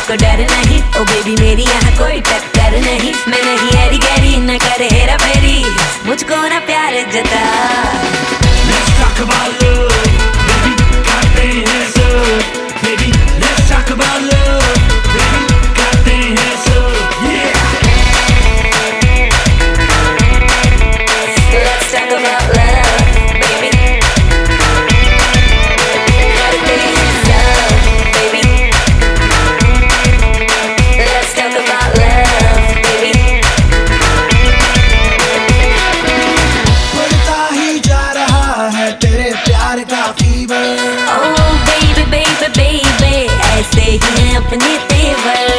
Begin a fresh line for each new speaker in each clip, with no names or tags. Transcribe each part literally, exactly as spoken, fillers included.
मुझको डर नहीं, ओ बेबी मेरी यहाँ कोई टक्कर नहीं। मैं नहीं एरी गैरी न करे हेरा फेरी, मुझको ना प्यार जता।
Let's talk about love, baby, करते हैं सब, baby, let's talk about love, baby, करते हैं सब, yeah.
Let's talk about love, baby, करते हैं सब, baby. Let's talk about love, baby.
बढ़ता ही जा रहा है तेरे प्यार का fever.
Oh baby baby baby, ऐसे ही हैं अपने तेवर।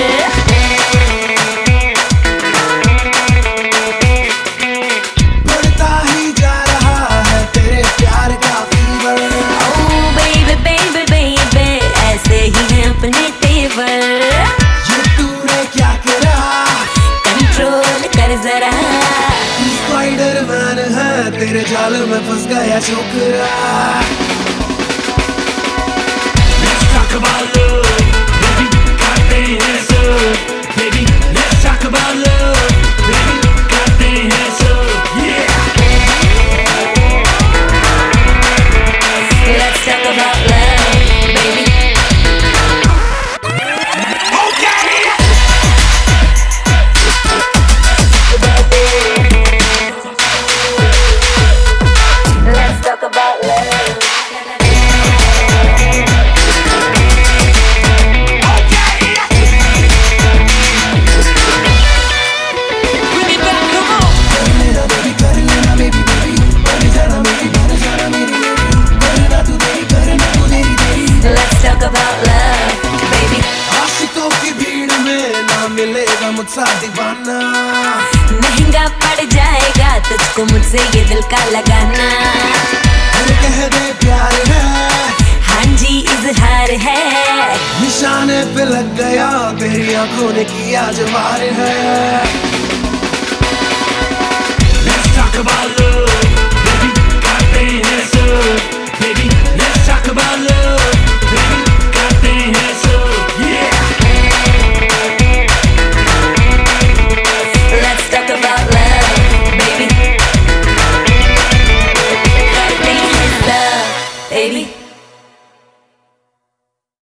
बढ़ता ही जा रहा है तेरे प्यार का fever.
Oh baby baby baby, ऐसे ही हैं अपने तेवर।
ये तूने क्या करा,
कंट्रोल कर जरा।
तू स्पाइडरमैन है, तेरे जाल में फंस गया छोकरा। Let's talk about love, baby, करते हैं सब, baby, let's talk about love, baby, करते हैं सब, yeah.
Let's talk about love, baby. Let's talk about love. Bring it back, come on.
कर लेना baby, कर लेना baby, baby, बन जाना मेरी, बन जाना मेरी, करना तू देरी, करना तू देरी देरी।
Let's talk about love, baby.
आशिकों की भीड़ में ना मिलेगा मुझसा दीवाना।
महंगा पड़ जाएगा तुझको मुझसे ये दिल का लगाना।
अरे कह दे प्यार है,
हाँ जी इजहार है।
निशाने पे लग गया, तेरी आंखों ने किया जवार है।